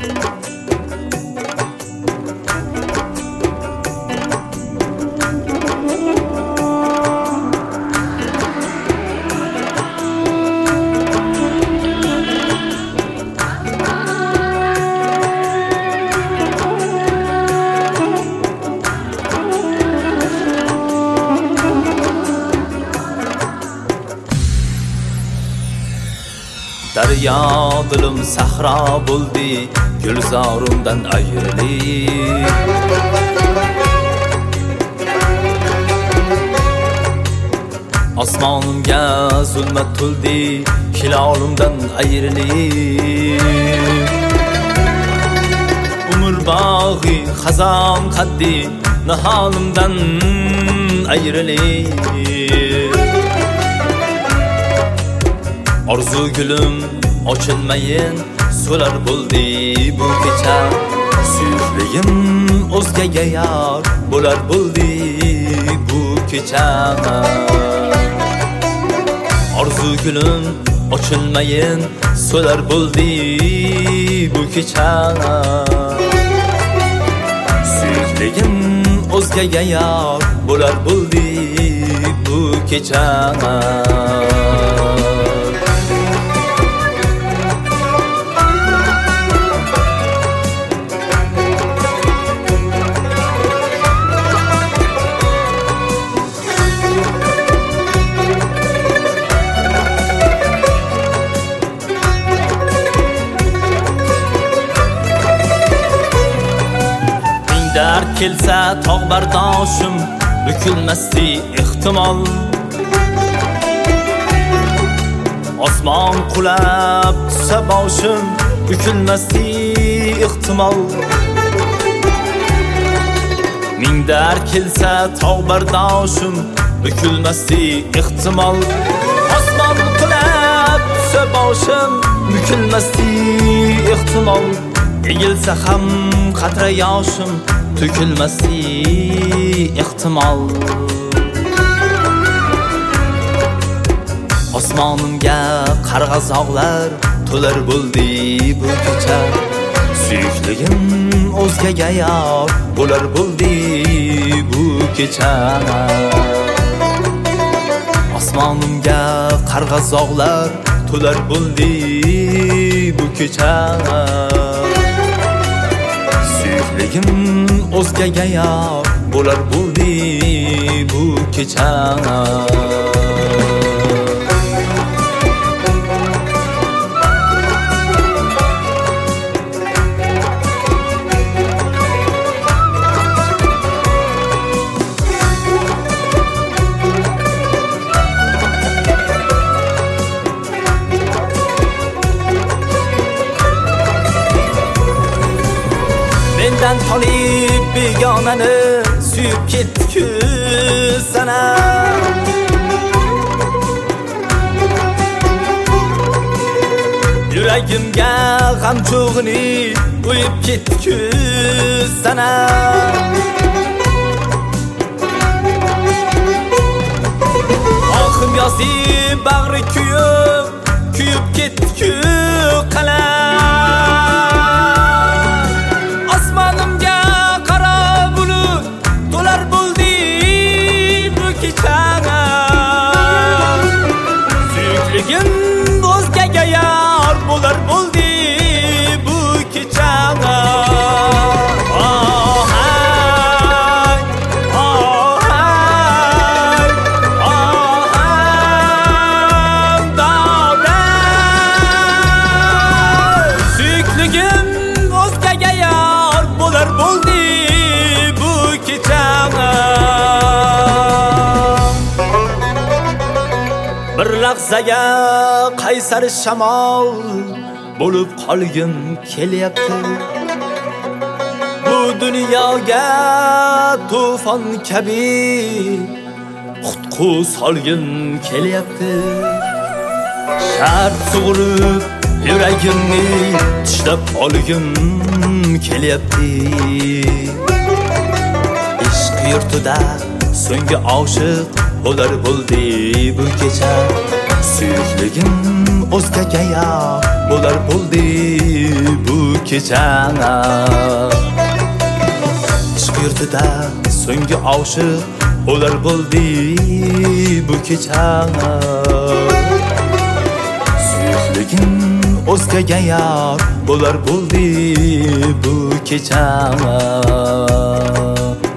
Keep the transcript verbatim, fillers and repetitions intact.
Daryo dilim sahro bo'ldi, gulzorimdan ayrilib. Osmonimga zulmat to'ldi, hilolimdan ayrilib. Umr bog'i xazon qaddi, niholimdan ayrilib. Orzu gülüm ochilmayin so'lar bo'ldi bu kecha. Suyukligim o'zgaga yor bo'lar bo'ldi bu kecha. Orzu gülüm ochilmayin so'lar bo'ldi bu kecha. Suyukligim o'zgaga yor bo'lar bo'ldi bu kecha. Dard kelsa tog' bardoshim bukilmasdi ehtimol. Osmon qulab tusa boshim bukilmasdi ehtimol. Ming dard kelsa tog' bardoshim bukilmasdi ehtimol. Osmon qulab tusa boshim bukilmasdi ehtimol. Egilsa ham qatra yoshim to'kilmasdi ehtimol. Osmonimga qarg'azoqlar to'lar bo'ldi bu kecha. Suyukligim o'zgaga yor bo'lar bo'ldi bu kecha. Osmonimga qarg'azoqlar to'lar bo'ldi bu kecha. Suyukligim o'zgaga yor bo'lar bo'ldi bu kecha. Mendan tolib begonani suyib ketdi-ku sana. Yuragimga g'am cho'g'ini o'yib ketdi-ku sana. Oxim yozi bag'ri kuyib, kuyib ketdi-ku qalam. Suyukligim o'zgaga yor bo'lar bo'ldi bu kecha. Oh hay, oh hay, oh hay, davray. Suyukligim o'zgaga yor bo'lar bo'ldi bu kecha. Bir lahzaga qaysar shamol bo'lib qolgim kelyapti. Bu dunyoga to'fon kabi qutqu solgim kelyapti. Shart sug'urib yuragimni tishlab olgim kelyapti. Ishq yurtida so'nggi oshiq bo'lar bo'ldi bu kecha. Suyukligim o'zgaga yor bo'lar bo'ldi bu kecha. Ishq yurtida so'nggi oshiq bo'lar bo'ldi bu kecha. Suyukligim o'zgaga yor bo'lar bo'ldi bu kecha.